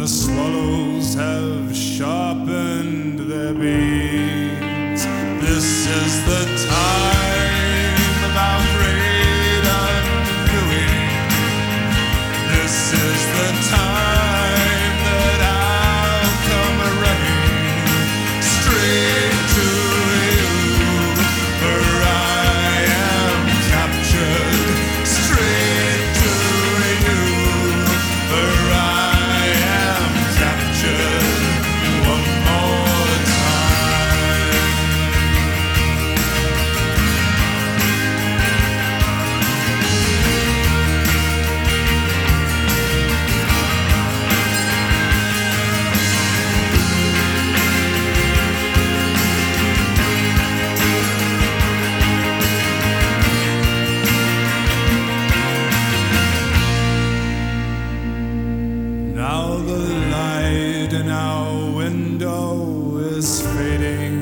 swallows have sharpened their beaks. This is the time of our great undoing. This is the time that I'll come running straight to you, for I am captured. Straight to you, for I am captured one more time. Now the light in our window is fading,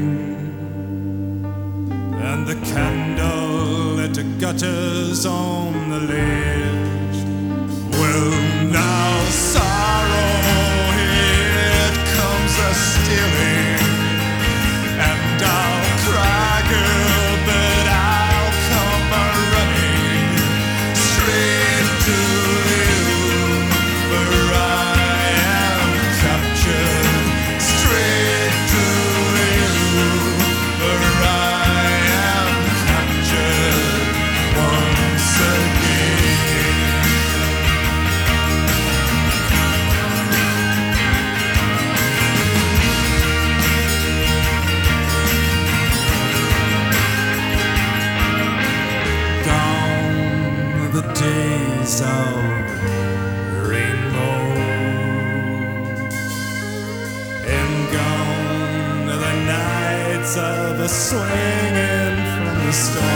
and the candle it gutters on the ledge. Well, now sorrow it comes a-stealing, and I'll cry, girl, but I'll come a-running straight to you, for I am captured. Straight to you, for I am captured once again. Gone the days of rainbow, and gone the nights of a swinging from the stars.